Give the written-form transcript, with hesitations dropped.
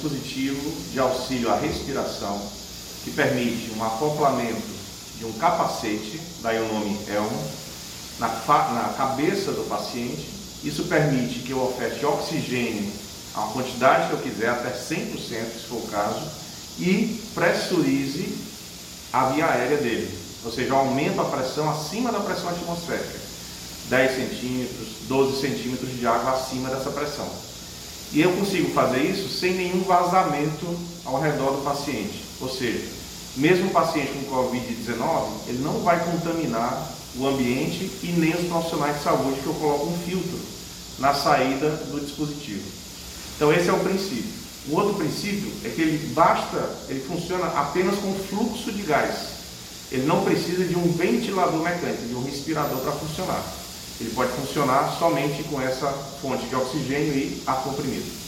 dispositivo de auxílio à respiração que permite um acoplamento de um capacete, daí o nome Elmo, na cabeça do paciente. Isso permite que eu oferte oxigênio a uma quantidade que eu quiser, até 100%, se for o caso, e pressurize a via aérea dele, ou seja, aumento a pressão acima da pressão atmosférica, 10 centímetros, 12 centímetros de água acima dessa pressão. E eu consigo fazer isso sem nenhum vazamento ao redor do paciente, ou seja, mesmo o paciente com Covid-19, ele não vai contaminar o ambiente e nem os profissionais de saúde, que eu coloco um filtro na saída do dispositivo. Então esse é o princípio. O outro princípio é que ele funciona apenas com fluxo de gás. Ele não precisa de um ventilador mecânico, de um respirador para funcionar. Ele pode funcionar somente com essa fonte de oxigênio e ar comprimido.